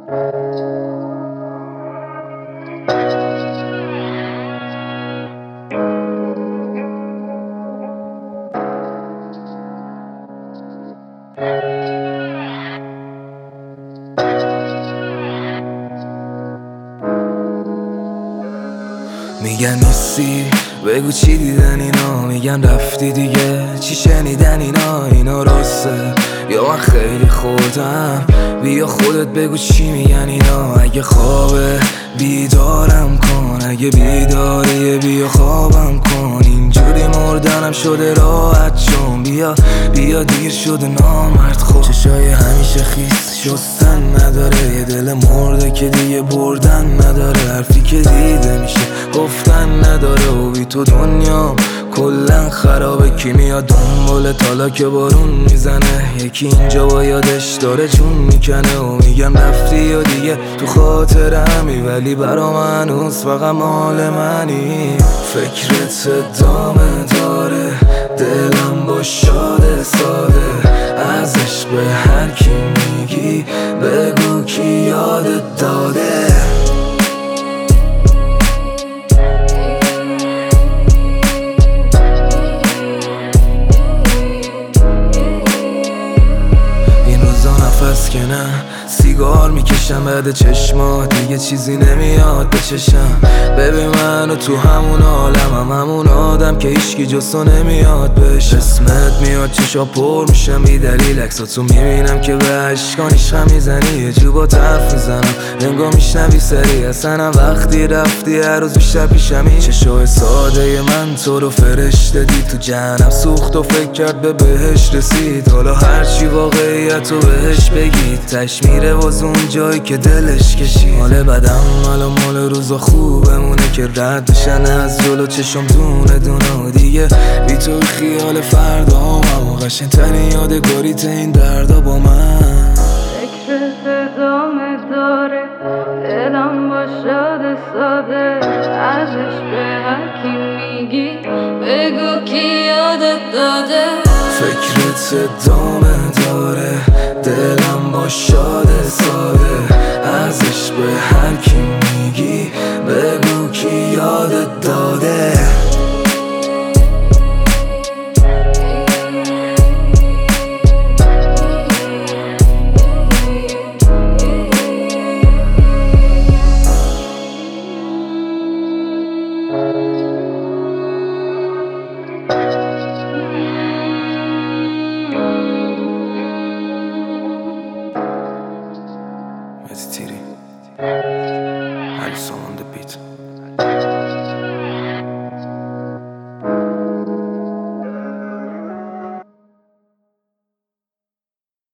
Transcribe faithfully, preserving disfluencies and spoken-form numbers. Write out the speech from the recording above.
میگن نیستی بگو چی دیدن اینا، میگن رفتی دیگه چی شنیدن اینا. اینا راسته یا من خیلی خودم؟ بیا خودت بگو چی میگن اینا. اگه خوابه بیدارم کن، اگه بیداری بیا خوابم کن. اینجوری مردنم شده راحت چون بیا بیا دیر شده نامرد. خب چشای همیشه خیس شستن نداره، یه دل مرده که دیگه بردن نداره. حرفی که دیده میشه گفتن نداره و بی تو دنیام کلن خرابه. کی میاد دنبال تالا که بارون میزنه، یکی اینجا با یادش داره جون میکنه. و میگم رفتی یا دیگه تو خاطرمی، ولی برا من هنوز فقط مال منی. فکرت ادامه داره، دلم با شاده ساده. ازش به هر کی میگی بگو کی یادت داده. نفس که نه سیگار میکشم بعد چشمات، دیگه چیزی نمیاد به چشم. ببین منو تو همون عالمم، همون آدم که هیچکی جستو نمیاد بهش. اسمت میاد چشا پر میشم بی دلیل، عکساتو میبینم که به عشقان عشقم میزنی. یه جو با طرف میزنم انگار میشنوی سری، اصلا وقتی رفتی هر روز بیشتر پیشمی. چشای ساده من تو رو فرشته دید، تو جهنم سوخت و فکر کرد به بهش رسید. حالا هرچی واقعیت رو بهش بگید تش میره واز اون جایی که دلش کشید. حال بدم مالا مال روزا خوبمونه که رد بشن از جلو چشم دونه دونه. دیگه بی تو خیال فردا هم قشنگ ترین یادگاریت این دردا با من. فکرت ادامه داره، دلم با شاده ساده. ازش به هر کی میگی بگو کی یادت داده. فکرت ادامه داره، دلم با شاده ساده. ازش به هر کی میگی بگو کی یادت داده. Meditiri. Alison on the beat.